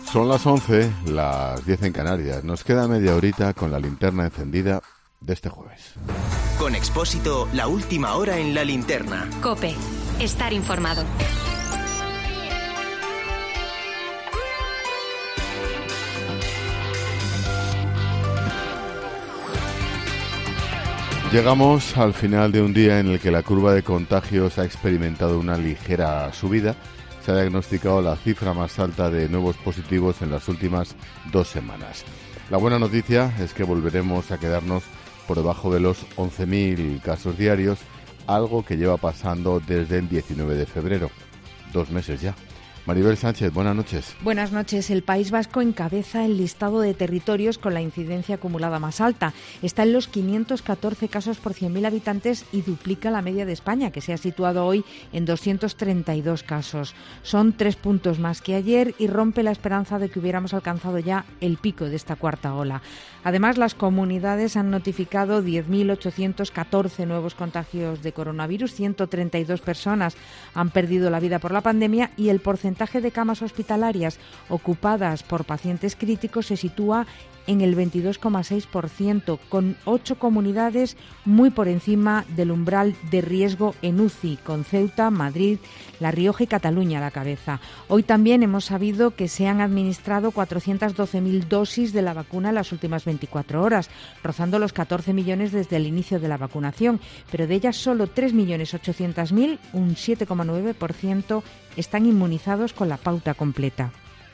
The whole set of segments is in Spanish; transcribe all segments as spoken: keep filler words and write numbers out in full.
Son las once, las diez en Canarias. Nos queda media horita con la linterna encendida de este jueves. Con Expósito, la última hora en la linterna. COPE, estar informado. Llegamos al final de un día en el que la curva de contagios ha experimentado una ligera subida. Se ha diagnosticado la cifra más alta de nuevos positivos en las últimas dos semanas. La buena noticia es que volveremos a quedarnos por debajo de los once mil casos diarios, algo que lleva pasando desde el diecinueve de febrero, dos meses ya. Maribel Sánchez, buenas noches. Buenas noches. El País Vasco encabeza el listado de territorios con la incidencia acumulada más alta. Está en los quinientos catorce casos por cien mil habitantes y duplica la media de España, que se ha situado hoy en doscientos treinta y dos casos. Son tres puntos más que ayer y rompe la esperanza de que hubiéramos alcanzado ya el pico de esta cuarta ola. Además, las comunidades han notificado diez mil ochocientos catorce nuevos contagios de coronavirus, ciento treinta y dos personas han perdido la vida por la pandemia y el porcentaje El porcentaje de camas hospitalarias ocupadas por pacientes críticos se sitúa en el veintidós coma seis por ciento, con ocho comunidades muy por encima del umbral de riesgo en U C I, con Ceuta, Madrid, La Rioja y Cataluña a la cabeza. Hoy también hemos sabido que se han administrado cuatrocientas doce mil dosis de la vacuna en las últimas veinticuatro horas, rozando los catorce millones desde el inicio de la vacunación, pero de ellas solo tres millones ochocientos mil, un siete coma nueve por ciento, están inmunizados con la pauta completa.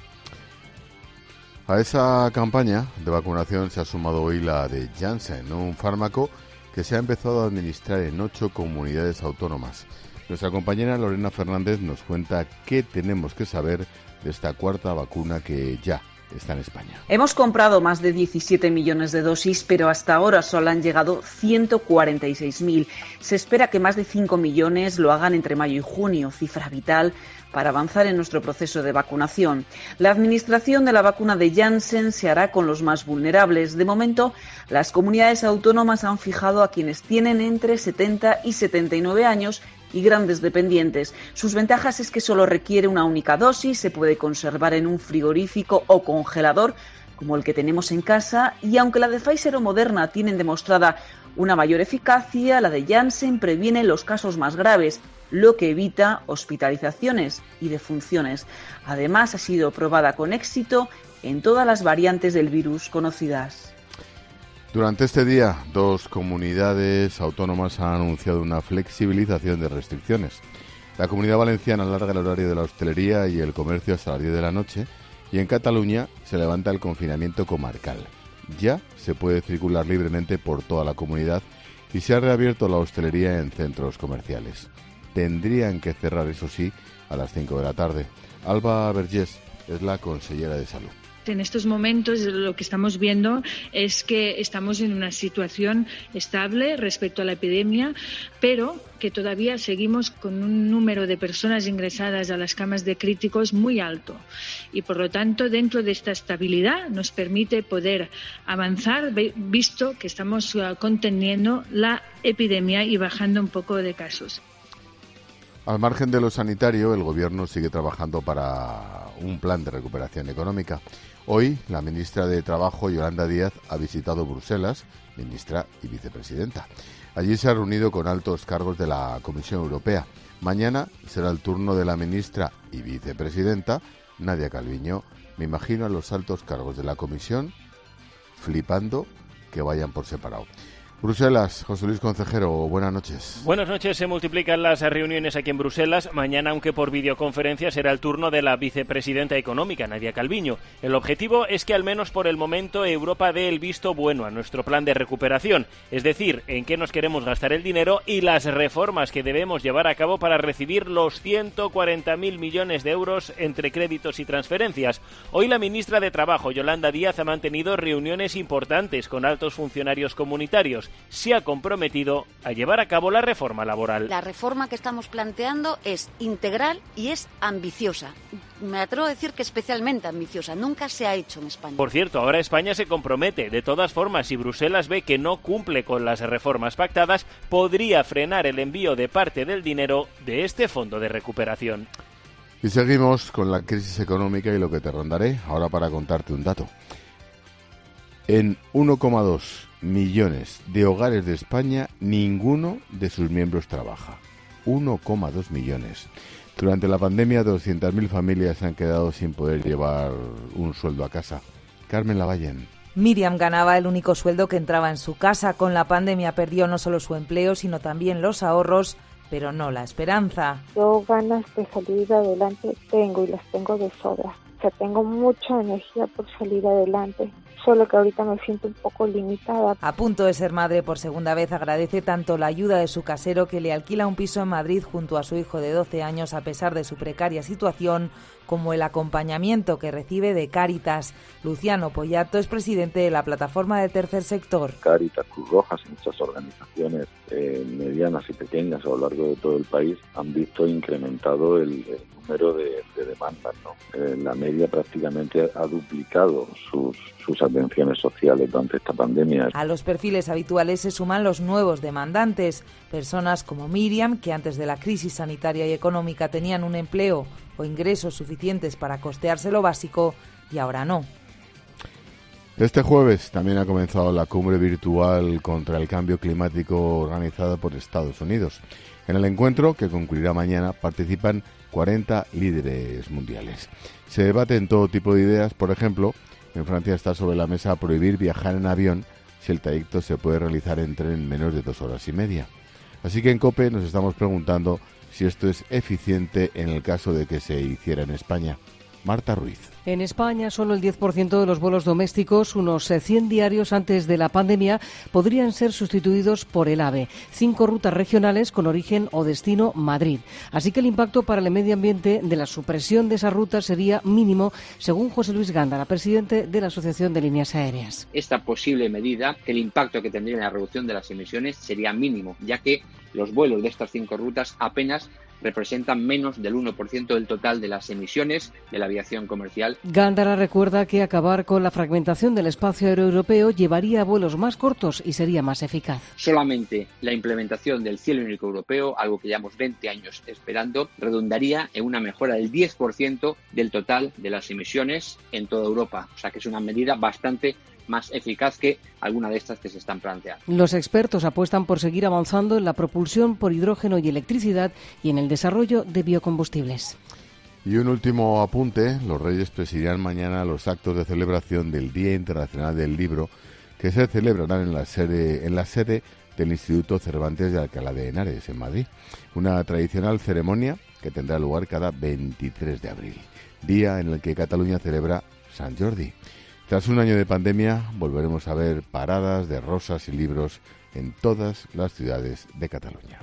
A esa campaña de vacunación se ha sumado hoy la de Janssen, un fármaco que se ha empezado a administrar en ocho comunidades autónomas. Nuestra compañera Lorena Fernández nos cuenta qué tenemos que saber de esta cuarta vacuna que ya está en España. Hemos comprado más de diecisiete millones de dosis, pero hasta ahora solo han llegado ciento cuarenta y seis mil. Se espera que más de cinco millones lo hagan entre mayo y junio, cifra vital para avanzar en nuestro proceso de vacunación. La administración de la vacuna de Janssen se hará con los más vulnerables. De momento, las comunidades autónomas han fijado a quienes tienen entre setenta y setenta y nueve años y grandes dependientes. Sus ventajas es que solo requiere una única dosis, se puede conservar en un frigorífico o congelador, como el que tenemos en casa, y aunque la de Pfizer o Moderna tienen demostrada una mayor eficacia, la de Janssen previene los casos más graves, lo que evita hospitalizaciones y defunciones. Además, ha sido probada con éxito en todas las variantes del virus conocidas. Durante este día, dos comunidades autónomas han anunciado una flexibilización de restricciones. La Comunidad Valenciana alarga el horario de la hostelería y el comercio hasta las diez de la noche y en Cataluña se levanta el confinamiento comarcal. Ya se puede circular libremente por toda la comunidad y se ha reabierto la hostelería en centros comerciales. Tendrían que cerrar, eso sí, a las cinco de la tarde. Alba Vergés es la consellera de Salud. En estos momentos lo que estamos viendo es que estamos en una situación estable respecto a la epidemia, pero que todavía seguimos con un número de personas ingresadas a las camas de críticos muy alto. Y por lo tanto, dentro de esta estabilidad nos permite poder avanzar, visto que estamos conteniendo la epidemia y bajando un poco de casos. Al margen de lo sanitario, el Gobierno sigue trabajando para un plan de recuperación económica. Hoy, la ministra de Trabajo, Yolanda Díaz, ha visitado Bruselas, ministra y vicepresidenta. Allí se ha reunido con altos cargos de la Comisión Europea. Mañana será el turno de la ministra y vicepresidenta, Nadia Calviño. Me imagino a los altos cargos de la Comisión flipando que vayan por separado. Bruselas, José Luis Concejero, buenas noches. Buenas noches. Se multiplican las reuniones aquí en Bruselas. Mañana, aunque por videoconferencia, será el turno de la vicepresidenta económica, Nadia Calviño. El objetivo es que, al menos por el momento, Europa dé el visto bueno a nuestro plan de recuperación, es decir, en qué nos queremos gastar el dinero y las reformas que debemos llevar a cabo para recibir los ciento cuarenta mil millones de euros entre créditos y transferencias. Hoy la ministra de Trabajo, Yolanda Díaz, ha mantenido reuniones importantes con altos funcionarios comunitarios. Se ha comprometido a llevar a cabo la reforma laboral. La reforma que estamos planteando es integral y es ambiciosa. Me atrevo a decir que especialmente ambiciosa. Nunca se ha hecho en España. Por cierto, ahora España se compromete. De todas formas, si Bruselas ve que no cumple con las reformas pactadas, podría frenar el envío de parte del dinero de este fondo de recuperación. Y seguimos con la crisis económica y lo que te rondaré ahora para contarte un dato. En uno coma dos millones de hogares de España, ninguno de sus miembros trabaja. uno coma dos millones. Durante la pandemia, doscientas mil familias se han quedado sin poder llevar un sueldo a casa. Carmen Lavallén. Miriam ganaba el único sueldo que entraba en su casa. Con la pandemia perdió no solo su empleo, sino también los ahorros, pero no la esperanza. Yo ganas de salir adelante tengo y las tengo de sobra. O sea, tengo mucha energía por salir adelante. Solo que ahorita me siento un poco limitada. A punto de ser madre por segunda vez, agradece tanto la ayuda de su casero, que le alquila un piso en Madrid junto a su hijo de doce años a pesar de su precaria situación, como el acompañamiento que recibe de Cáritas. Luciano Pollato es presidente de la plataforma de Tercer Sector. Cáritas, Cruz Roja y muchas organizaciones eh, medianas y pequeñas a lo largo de todo el país han visto incrementado el, el número de, de demandas, ¿no? Eh, la media prácticamente ha duplicado sus, sus atenciones sociales durante esta pandemia. A los perfiles habituales se suman los nuevos demandantes, personas como Miriam, que antes de la crisis sanitaria y económica tenían un empleo o ingresos suficientes para costearse lo básico y ahora no. Este jueves también ha comenzado la cumbre virtual contra el cambio climático organizada por Estados Unidos. En el encuentro, que concluirá mañana, participan cuarenta líderes mundiales. Se debaten todo tipo de ideas. Por ejemplo, en Francia está sobre la mesa prohibir viajar en avión si el trayecto se puede realizar en tren en menos de dos horas y media. Así que en COPE nos estamos preguntando si esto es eficiente en el caso de que se hiciera en España. Marta Ruiz. En España, solo el diez por ciento de los vuelos domésticos, unos cien diarios antes de la pandemia, podrían ser sustituidos por el AVE. Cinco rutas regionales con origen o destino Madrid. Así que el impacto para el medio ambiente de la supresión de esas rutas sería mínimo, según José Luis Gándara, presidente de la Asociación de Líneas Aéreas. Esta posible medida, el impacto que tendría en la reducción de las emisiones sería mínimo, ya que los vuelos de estas cinco rutas apenas representan menos del uno por ciento del total de las emisiones de la aviación comercial. Gándara recuerda que acabar con la fragmentación del espacio aéreo europeo llevaría a vuelos más cortos y sería más eficaz. Solamente la implementación del cielo único europeo, algo que llevamos veinte años esperando, redundaría en una mejora del diez por ciento del total de las emisiones en toda Europa. O sea que es una medida bastante más eficaz que alguna de estas que se están planteando. Los expertos apuestan por seguir avanzando en la propulsión por hidrógeno y electricidad y en el desarrollo de biocombustibles. Y un último apunte: los Reyes presidirán mañana los actos de celebración del Día Internacional del Libro, que se celebrarán en la sede, en la sede del Instituto Cervantes de Alcalá de Henares, en Madrid. Una tradicional ceremonia que tendrá lugar cada veintitrés de abril, día en el que Cataluña celebra Sant Jordi. Tras un año de pandemia, volveremos a ver paradas de rosas y libros en todas las ciudades de Cataluña.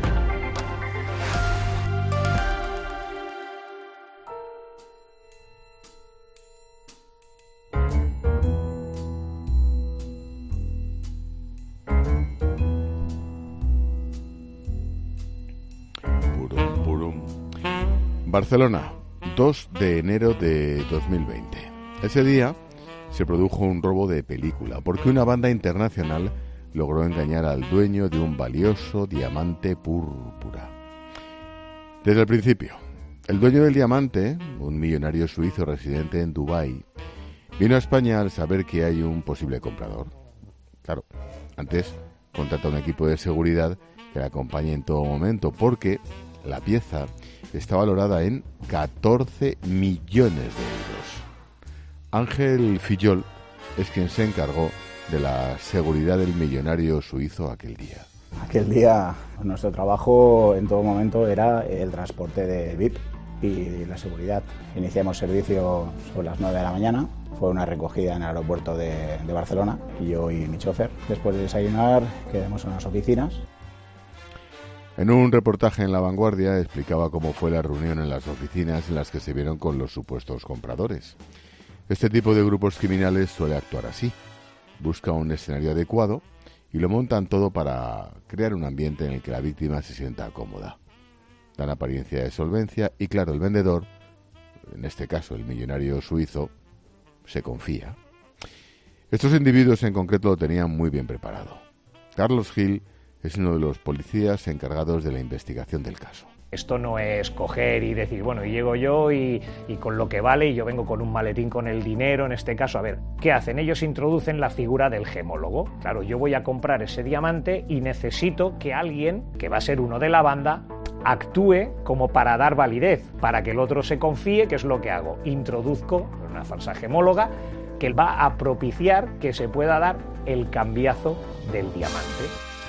Purum, purum. Barcelona, dos de enero de dos mil veinte. Ese día se produjo un robo de película, porque una banda internacional logró engañar al dueño de un valioso diamante púrpura. Desde el principio, el dueño del diamante, un millonario suizo residente en Dubái, vino a España al saber que hay un posible comprador. Claro, antes contrata un equipo de seguridad que le acompañe en todo momento, porque la pieza está valorada en catorce millones de euros. Ángel Fillol es quien se encargó de la seguridad del millonario suizo aquel día. Aquel día nuestro trabajo en todo momento era el transporte de V I P y la seguridad. Iniciamos servicio sobre las nueve de la mañana, fue una recogida en el aeropuerto de, de Barcelona, y yo y mi chofer. Después de desayunar quedamos en unas oficinas. En un reportaje en La Vanguardia explicaba cómo fue la reunión en las oficinas en las que se vieron con los supuestos compradores. Este tipo de grupos criminales suele actuar así. Busca un escenario adecuado y lo montan todo para crear un ambiente en el que la víctima se sienta cómoda. Dan apariencia de solvencia y, claro, el vendedor, en este caso el millonario suizo, se confía. Estos individuos en concreto lo tenían muy bien preparado. Carlos Gil es uno de los policías encargados de la investigación del caso. Esto no es coger y decir, bueno, y llego yo y, y con lo que vale, y yo vengo con un maletín con el dinero, en este caso. A ver, ¿qué hacen? Ellos introducen la figura del gemólogo. Claro, yo voy a comprar ese diamante y necesito que alguien, que va a ser uno de la banda, actúe como para dar validez, para que el otro se confíe, que es lo que hago. Introduzco una falsa gemóloga que va a propiciar que se pueda dar el cambiazo del diamante.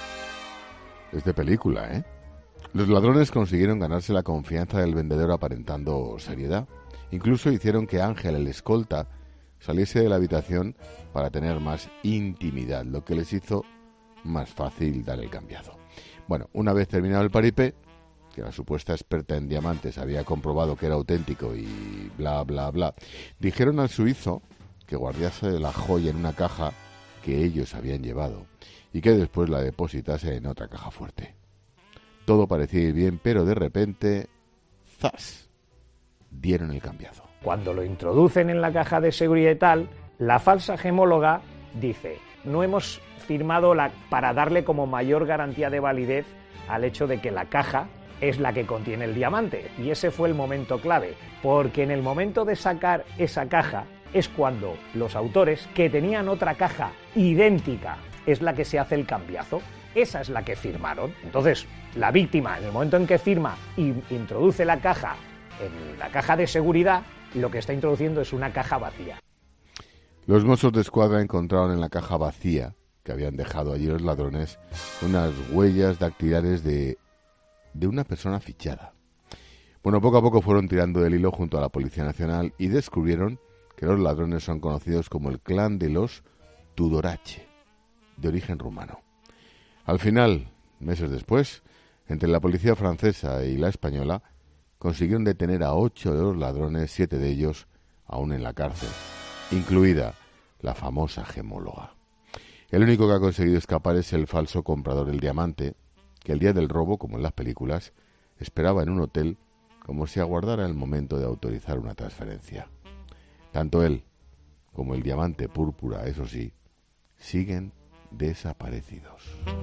Es de película, ¿eh? Los ladrones consiguieron ganarse la confianza del vendedor aparentando seriedad. Incluso hicieron que Ángel, el escolta, saliese de la habitación para tener más intimidad, lo que les hizo más fácil dar el cambiazo. Bueno, una vez terminado el paripé, que la supuesta experta en diamantes había comprobado que era auténtico y bla, bla, bla, dijeron al suizo que guardase la joya en una caja que ellos habían llevado y que después la depositase en otra caja fuerte. Todo parecía ir bien, pero de repente, ¡zas!, dieron el cambiazo. Cuando lo introducen en la caja de seguridad y tal, la falsa gemóloga dice, no hemos firmado la, para darle como mayor garantía de validez al hecho de que la caja es la que contiene el diamante. Y ese fue el momento clave, porque en el momento de sacar esa caja es cuando los autores, que tenían otra caja idéntica, es la que se hace el cambiazo. Esa es la que firmaron. Entonces, la víctima, en el momento en que firma y introduce la caja en la caja de seguridad, lo que está introduciendo es una caja vacía. Los Mossos de Escuadra encontraron en la caja vacía que habían dejado allí los ladrones unas huellas dactilares de, de una persona fichada. Bueno, poco a poco fueron tirando del hilo junto a la Policía Nacional y descubrieron que los ladrones son conocidos como el clan de los Tudorache, de origen rumano. Al final, meses después, entre la policía francesa y la española, consiguieron detener a ocho de los ladrones, siete de ellos aún en la cárcel, incluida la famosa gemóloga. El único que ha conseguido escapar es el falso comprador del diamante, que el día del robo, como en las películas, esperaba en un hotel como si aguardara el momento de autorizar una transferencia. Tanto él como el diamante púrpura, eso sí, siguen desaparecidos.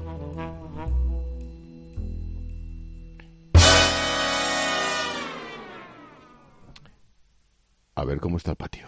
A ver cómo está el patio.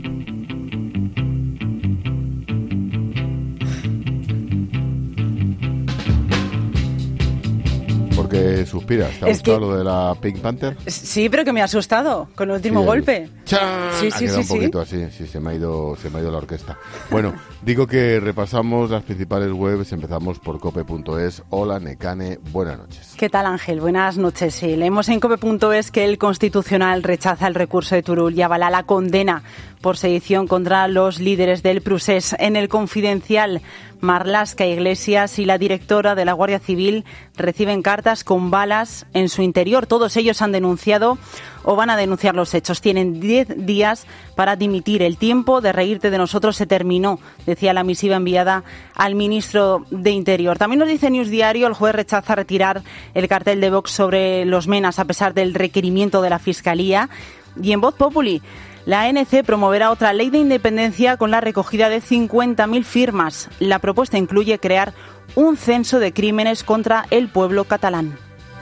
Porque suspiras, ¿te ha es gustado que... lo de la Pink Panther? Sí, pero que me ha asustado con el último sí, golpe. ¡Chan! Sí, ha sí, quedado sí, un poquito sí. así, sí, se me ha ido, se me ha ido la orquesta. Bueno, digo que repasamos las principales webs, empezamos por cope punto es. Hola, Nekane, buenas noches. ¿Qué tal, Ángel? Buenas noches. Sí, leemos en cope punto es que el Constitucional rechaza el recurso de Turull y avala la condena por sedición contra los líderes del Prusés. En el Confidencial, Marlaska Iglesias y la directora de la Guardia Civil reciben cartas con balas en su interior. Todos ellos han denunciado o van a denunciar los hechos. Tienen diez días para dimitir. El tiempo de reírte de nosotros se terminó, decía la misiva enviada al ministro de Interior. También nos dice News Diario, el juez rechaza retirar el cartel de Vox sobre los menas a pesar del requerimiento de la Fiscalía. Y en Voz Populi, la A N C promoverá otra ley de independencia con la recogida de cincuenta mil firmas. La propuesta incluye crear un censo de crímenes contra el pueblo catalán.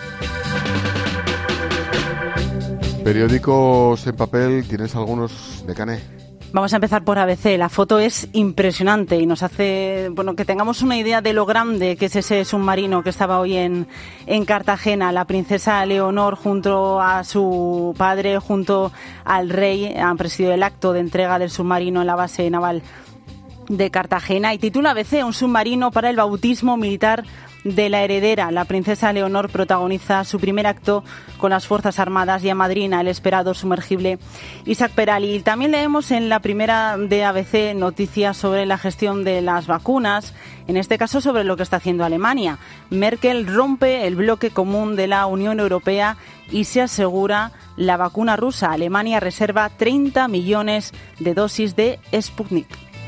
Periódicos en papel, ¿tienes algunos, Nekane? Vamos a empezar por A B C. La foto es impresionante y nos hace, bueno, que tengamos una idea de lo grande que es ese submarino que estaba hoy en, en Cartagena. La princesa Leonor junto a su padre, junto al rey, han presidido el acto de entrega del submarino en la base naval de Cartagena. Y titula A B C, un submarino para el bautismo militar de la heredera. La princesa Leonor protagoniza su primer acto con las Fuerzas Armadas y amadrina el esperado sumergible Isaac Peral. Y también leemos en la primera de A B C noticias sobre la gestión de las vacunas, en este caso sobre lo que está haciendo Alemania. Merkel rompe el bloque común de la Unión Europea y se asegura la vacuna rusa. Alemania reserva treinta millones de dosis de Sputnik.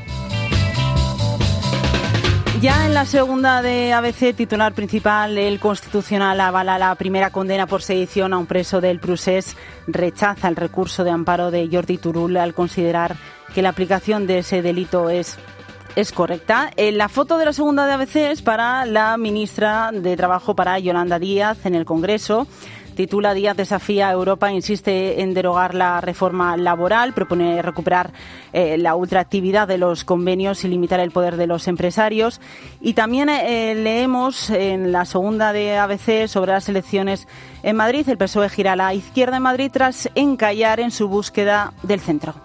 Ya en la segunda de A B C, titular principal, el Constitucional avala la primera condena por sedición a un preso del Prusés. Rechaza el recurso de amparo de Jordi Turull al considerar que la aplicación de ese delito es, es correcta. En la foto de la segunda de A B C es para la ministra de Trabajo, para Yolanda Díaz, en el Congreso. Titula Díaz desafía a Europa, insiste en derogar la reforma laboral, propone recuperar eh, la ultraactividad de los convenios y limitar el poder de los empresarios. Y también eh, leemos en la segunda de A B C sobre las elecciones en Madrid. El P S O E gira a la izquierda en Madrid tras encallar en su búsqueda del centro.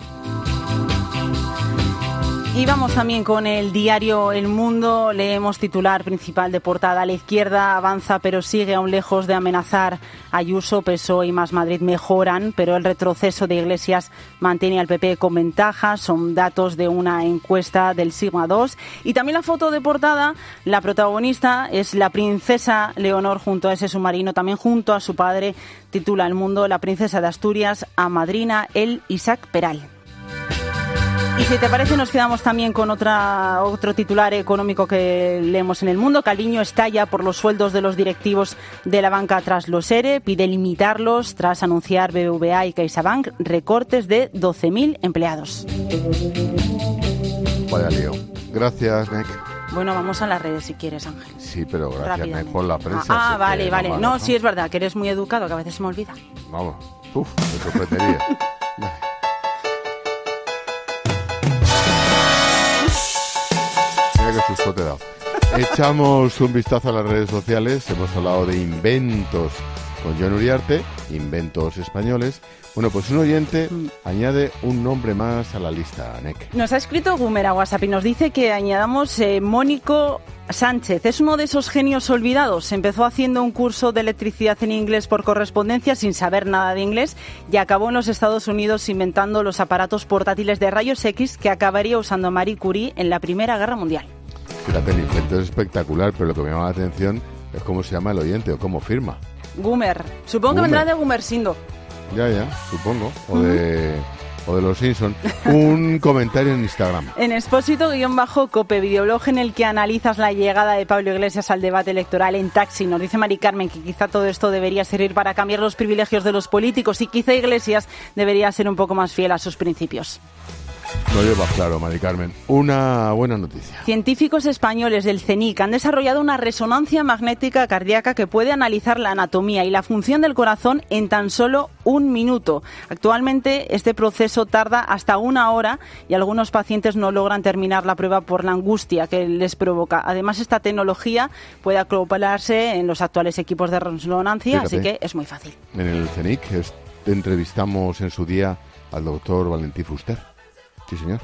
Y vamos también con el diario El Mundo. Leemos titular principal de portada: la izquierda avanza pero sigue aún lejos de amenazar. Ayuso, P S O E y Más Madrid mejoran, pero el retroceso de Iglesias mantiene al P P con ventaja. Son datos de una encuesta del Sigma dos. Y también la foto de portada, la protagonista es la princesa Leonor junto a ese submarino, también junto a su padre. Titula El Mundo: la princesa de Asturias amadrina el Isaac Peral. Y si te parece, nos quedamos también con otra, otro titular económico que leemos en El Mundo. Calviño estalla por los sueldos de los directivos de la banca tras los E R E. Pide limitarlos tras anunciar B B V A y CaixaBank recortes de doce mil empleados. Vaya lío. Gracias, Nek. Bueno, vamos a las redes si quieres, Ángel. Sí, pero gracias, Nek, por la prensa. Ah, ah vale, vale. Malas, no, ¿no? sí, es verdad, que eres muy educado, que a veces se me olvida. Vamos. Uf, me sorprendería. Mira qué susto te he dado. Echamos un vistazo a las redes sociales. Hemos hablado de inventos con Jon Uriarte, inventos españoles. Bueno, pues un oyente mm. añade un nombre más a la lista, Nek. Nos ha escrito Gumer a WhatsApp y nos dice que añadamos eh, Mónico Sánchez. Es uno de esos genios olvidados. Empezó haciendo un curso de electricidad en inglés por correspondencia sin saber nada de inglés y acabó en los Estados Unidos inventando los aparatos portátiles de rayos X que acabaría usando Marie Curie en la Primera Guerra Mundial. Fíjate, el invento es espectacular, pero lo que me llama la atención es cómo se llama el oyente o cómo firma. Gumer. Supongo que Gumer. vendrá de Gumersindo. Ya, ya, supongo. O de, o de los Simpson. Un comentario en Instagram. En Expósito-Cope, videoblog en el que analizas la llegada de Pablo Iglesias al debate electoral en Taxi. Nos dice Mari Carmen que quizá todo esto debería servir para cambiar los privilegios de los políticos y quizá Iglesias debería ser un poco más fiel a sus principios. Lo llevas claro, Mari Carmen. Una buena noticia. Científicos españoles del CENIC han desarrollado una resonancia magnética cardíaca que puede analizar la anatomía y la función del corazón en tan solo un minuto. Actualmente este proceso tarda hasta una hora y algunos pacientes no logran terminar la prueba por la angustia que les provoca. Además, esta tecnología puede acoplarse en los actuales equipos de resonancia, Fíjate, así que es muy fácil. En el CENIC entrevistamos en su día al doctor Valentí Fuster. Sí, señor.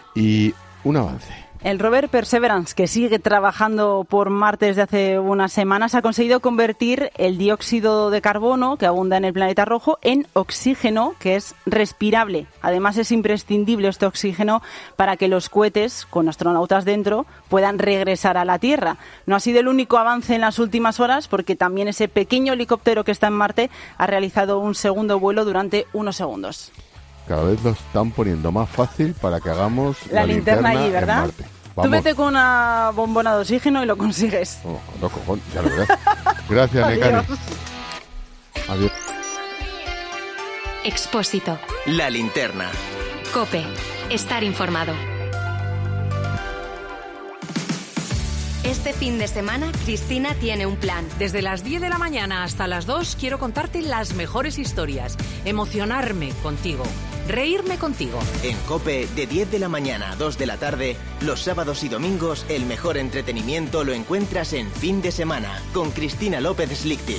Y un avance. El rover Perseverance, que sigue trabajando por Marte desde hace unas semanas, ha conseguido convertir el dióxido de carbono que abunda en el planeta rojo en oxígeno, que es respirable. Además, es imprescindible este oxígeno para que los cohetes, con astronautas dentro, puedan regresar a la Tierra. No ha sido el único avance en las últimas horas, porque también ese pequeño helicóptero que está en Marte ha realizado un segundo vuelo durante unos segundos. Cada vez lo están poniendo más fácil para que hagamos la, la linterna, linterna allí, ¿verdad? En Marte. Tú vete con una bombona de oxígeno y lo consigues. Oh, no, cojón, ya lo verás. Gracias, Nekane. Adiós. Expósito. La linterna. COPE. Estar informado. Este fin de semana, Cristina tiene un plan. Desde las diez de la mañana hasta las dos quiero contarte las mejores historias, emocionarme contigo, reírme contigo. En COPE, de diez de la mañana a dos de la tarde, los sábados y domingos, el mejor entretenimiento lo encuentras en Fin de Semana, con Cristina López Slichting.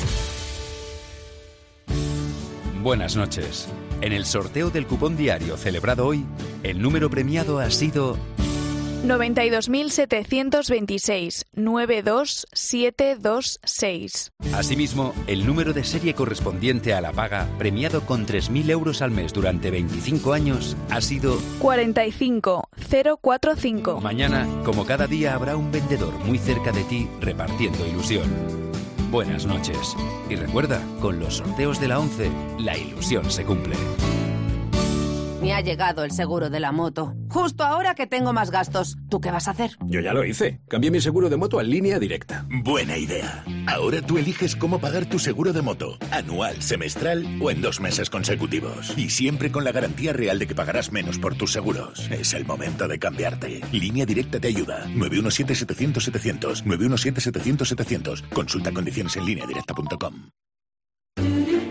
Buenas noches. En el sorteo del cupón diario celebrado hoy, el número premiado ha sido noventa y dos mil setecientos veintiséis, nueve dos siete dos seis. Asimismo, el número de serie correspondiente a la paga, premiado con tres mil euros al mes durante veinticinco años, ha sido cuarenta y cinco cero cuarenta y cinco. Mañana, como cada día, habrá un vendedor muy cerca de ti repartiendo ilusión. Buenas noches. Y recuerda, con los sorteos de la ONCE, la ilusión se cumple. Me ha llegado el seguro de la moto. Justo ahora que tengo más gastos. ¿Tú qué vas a hacer? Yo ya lo hice. Cambié mi seguro de moto a Línea Directa. Buena idea. Ahora tú eliges cómo pagar tu seguro de moto. Anual, semestral o en dos meses consecutivos. Y siempre con la garantía real de que pagarás menos por tus seguros. Es el momento de cambiarte. Línea Directa te ayuda. nueve uno siete setecientos setecientos. nueve uno siete setecientos setecientos. Consulta condiciones en línea directa punto com.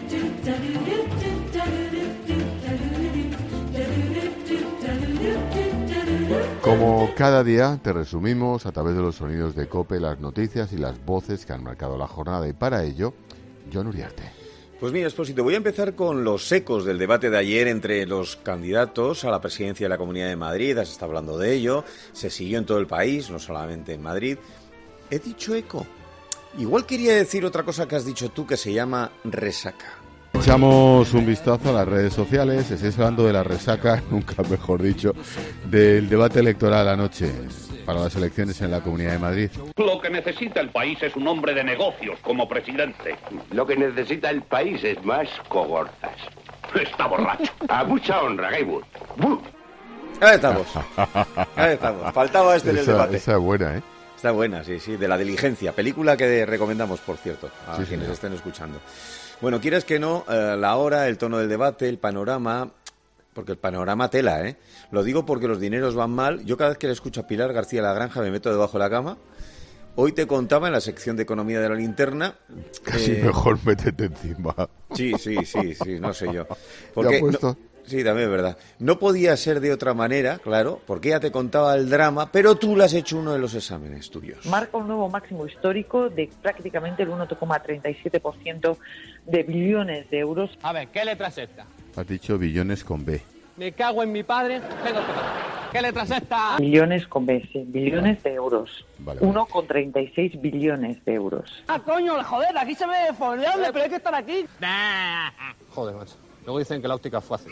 Como cada día te resumimos a través de los sonidos de COPE las noticias y las voces que han marcado la jornada, y para ello, Jon Uriarte. Pues mira, Expósito, voy a empezar con los ecos del debate de ayer entre los candidatos a la presidencia de la Comunidad de Madrid. Has estado hablando de ello, se siguió en todo el país, no solamente en Madrid. He dicho eco. Igual quería decir otra cosa que has dicho tú, que se llama resaca. Echamos un vistazo a las redes sociales. Estáis hablando de la resaca, nunca mejor dicho, del debate electoral anoche para las elecciones en la Comunidad de Madrid. Lo que necesita el país es un hombre de negocios como presidente. Lo que necesita el país es más cogorzas. Está borracho. A mucha honra, Gaywood. Ahí estamos. Ahí estamos. Faltaba este en el esa, debate. Esa es buena, ¿eh? Está buena, sí, sí. De La Diligencia. Película que recomendamos, por cierto, a Sí, quienes señor. estén escuchando. Bueno, quieras que no, eh, la hora, el tono del debate, el panorama, porque el panorama tela, ¿eh? Lo digo porque los dineros van mal. Yo cada vez que le escucho a Pilar García La Granja me meto debajo de la cama. Hoy te contaba en la sección de Economía de La Linterna... Casi eh, mejor métete encima. Sí, sí, sí, sí, no sé yo. Ya Porque puesto. no- sí, también es verdad. No podía ser de otra manera, claro, porque ella te contaba el drama, pero tú le has hecho uno de los exámenes tuyos. Marca un nuevo máximo histórico de prácticamente el uno coma treinta y siete por ciento de billones de euros. A ver, ¿qué letra es esta? Has dicho billones con B. Me cago en mi padre. Tengo que- ¿Qué letra es esta? Billones con B, sí, billones de euros. Vale, uno coma treinta y seis billones de euros. Ah, coño, joder, aquí se ve formidable, pero hay que estar aquí. Joder, macho. Luego dicen que la óptica es fácil.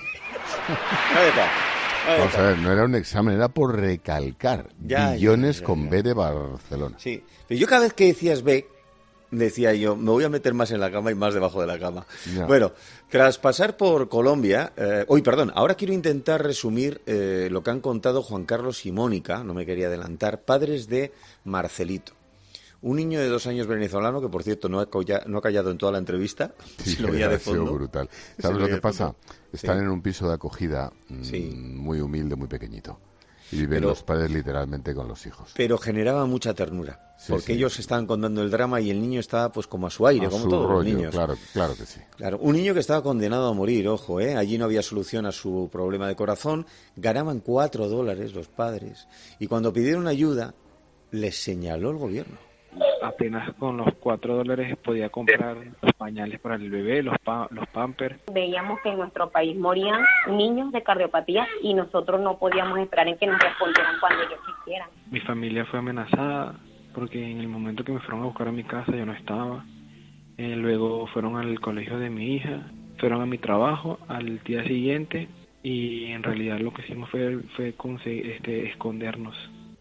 Ahí está. Ahí Vamos está. a ver, no era un examen, era por recalcar. Ya, billones ya, ya, con ya. B de Barcelona. Sí, pero yo cada vez que decías B, decía yo, me voy a meter más en la cama y más debajo de la cama. Ya. Bueno, tras pasar por Colombia, eh, hoy, perdón, ahora quiero intentar resumir eh, lo que han contado Juan Carlos y Mónica, no me quería adelantar, padres de Marcelito. Un niño de dos años venezolano, que por cierto no ha, colla- no ha callado en toda la entrevista, Sí, si lo veía de ha sido fondo. brutal. Se ¿Sabes lo lo veía que de pasa? fondo. Están Sí. en un piso de acogida mm, Sí. muy humilde, muy pequeñito. Y viven Pero- los padres literalmente con los hijos. Pero generaba mucha ternura, Sí, porque sí. ellos estaban contando el drama y el niño estaba pues como a su aire, A como su todos rollo, los niños. Claro, claro que sí. Claro, un niño que estaba condenado a morir, ojo, ¿eh? Allí no había solución a su problema de corazón, ganaban cuatro dólares los padres, y cuando pidieron ayuda, les señaló el gobierno. Apenas con los cuatro dólares podía comprar los pañales para el bebé, los, pa los pampers. Veíamos que en nuestro país morían niños de cardiopatía y nosotros no podíamos esperar en que nos respondieran cuando ellos quisieran. Mi familia fue amenazada porque en el momento que me fueron a buscar a mi casa yo no estaba. Eh, luego fueron al colegio de mi hija, fueron a mi trabajo al día siguiente y en realidad lo que hicimos fue, fue conseguir, este, escondernos.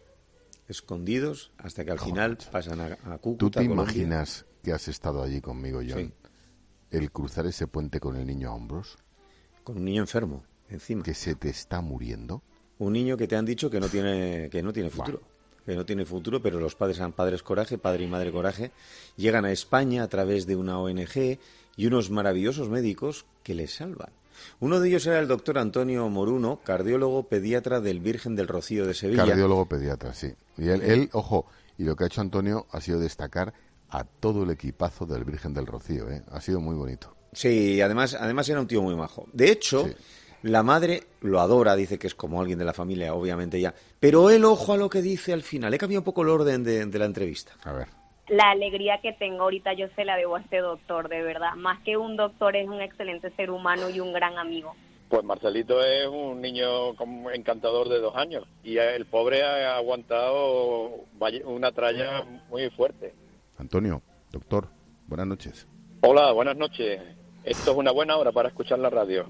Escondidos hasta que al final pasan a, a Cúcuta, ¿Tú te Colombia. imaginas que has estado allí conmigo, John? Sí. El cruzar ese puente con el niño a hombros. Con un niño enfermo, encima. Que se te está muriendo. Un niño que te han dicho que no tiene, que no tiene futuro. Que no tiene futuro, pero los padres eran padres coraje, padre y madre coraje. Llegan a España a través de una O N G y unos maravillosos médicos que les salvan. Uno de ellos era el doctor Antonio Moruno, cardiólogo pediatra del Virgen del Rocío de Sevilla. Cardiólogo pediatra, sí. Y él, él, ojo, y lo que ha hecho Antonio ha sido destacar a todo el equipazo del Virgen del Rocío, ¿eh? Ha sido muy bonito. Sí, además, además era un tío muy majo. De hecho, la madre lo adora, dice que es como alguien de la familia, obviamente ya. Pero él, ojo a lo que dice al final. He cambiado un poco el orden de, de la entrevista. A ver. La alegría que tengo ahorita yo se la debo a este doctor, de verdad. Más que un doctor, es un excelente ser humano y un gran amigo. Pues Marcelito es un niño como encantador de dos años y el pobre ha aguantado una tralla muy fuerte. Antonio, doctor, buenas noches. Hola, buenas noches. Esto es una buena hora para escuchar la radio.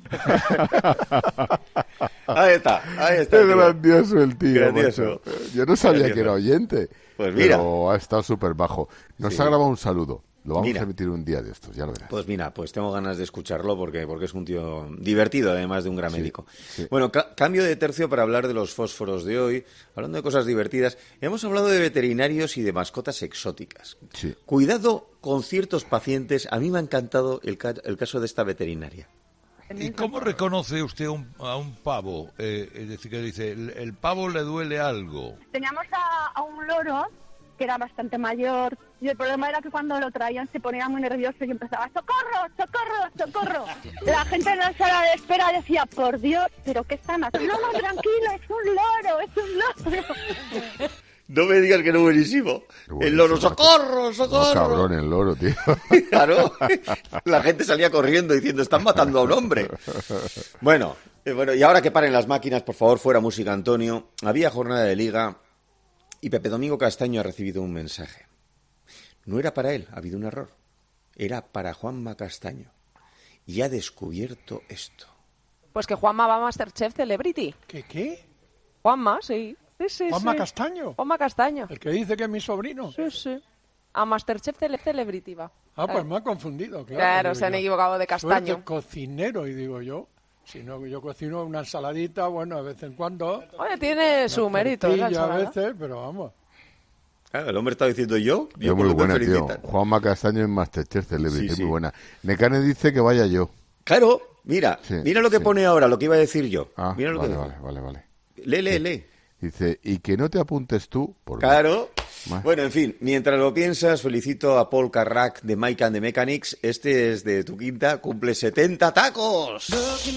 Ahí está, ahí está. Qué grandioso el tío. Grandioso. macho. Yo no sabía Grandioso. que era oyente. Pues mira. Pero ha estado súper bajo. Nos Sí. ha grabado un saludo. Lo vamos Mira. a emitir un día de estos, ya lo verás. Pues mira, pues tengo ganas de escucharlo porque, porque es un tío divertido, además de un gran Sí, médico. sí. Bueno, ca- cambio de tercio para hablar de los fósforos de hoy. Hablando de cosas divertidas, hemos hablado de veterinarios y de mascotas exóticas. Sí. Cuidado con ciertos pacientes. A mí me ha encantado el, ca- el caso de esta veterinaria. ¿Y cómo reconoce usted un- a un pavo? Eh, es decir, que dice, el, el pavo le duele algo. Teníamos a, a un loro que era bastante mayor, y el problema era que cuando lo traían se ponía muy nervioso y empezaba, ¡socorro, socorro, socorro! La gente en la sala de espera decía, por Dios, ¿pero qué están haciendo? No, no, tranquilo, es un loro, es un loro. No me digas que no es buenísimo. El loro, ¡socorro, socorro! No, cabrón, el loro, tío. Claro, la gente salía corriendo diciendo, están matando a un hombre. Bueno, eh, bueno, y ahora que paren las máquinas, por favor, fuera música, Antonio. Había jornada de liga y Pepe Domingo Castaño ha recibido un mensaje. No era para él, ha habido un error. Era para Juanma Castaño. Y ha descubierto esto. Pues que Juanma va a Masterchef Celebrity. ¿Qué qué? Juanma, sí. Sí, sí, ¿Juanma sí. Castaño? Juanma Castaño. El que dice que es mi sobrino. Sí, sí. A Masterchef Cele- Celebrity va. Ah, pues me ha confundido, claro. Claro, Digo se han yo, equivocado de Castaño. suerte cocinero, y digo yo, si no, yo cocino una ensaladita, bueno, de vez en cuando. Oye, tiene su mérito esa tortilla a ensalada. veces, pero vamos. Claro, el hombre está diciendo yo. Es yo muy por lo que buena, me tío. felicitan. Juanma Castaño en Masterchef Celebrity, Sí, sí. muy buena. Necane dice que vaya yo. Claro, mira, Sí, mira lo que sí. pone ahora, lo que iba a decir yo. Ah, Mira lo vale, que vale, dice. vale, vale. Lee, lee, lee. Dice, y que no te apuntes tú. Por Claro. Más. Bueno, en fin, mientras lo piensas, felicito a Paul Carrack de Mike and the Mechanics. Este es de tu quinta, cumple setenta tacos.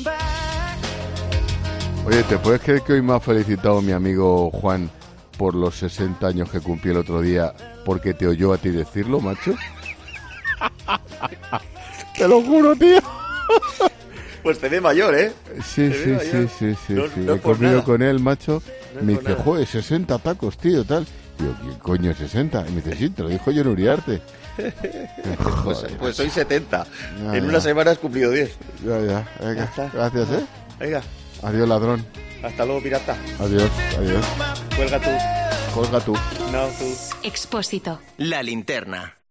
Oye, ¿te puedes creer que hoy me ha felicitado mi amigo Juan por los sesenta años que cumplí el otro día porque te oyó a ti decirlo, macho? Te lo juro, tío. Pues te ve mayor, ¿eh? Sí, Te sí, ve sí, mayor. sí, sí, No- sí. no He es por comido nada. con él, macho. No es Me por dice, nada. joder, sesenta tacos, tío, tal. Digo, ¿qué coño sesenta? Y me dice, sí, te lo dijo John Uriarte. Pues, Joder, pues soy setenta. Ya, En ya. una semana has cumplido diez. Ya, ya, venga. está. Gracias, ¿eh? Venga, Adiós, ladrón. hasta luego, pirata. Adiós, adiós. Cuelga tú. Colga tú. No, tú. Expósito. La linterna.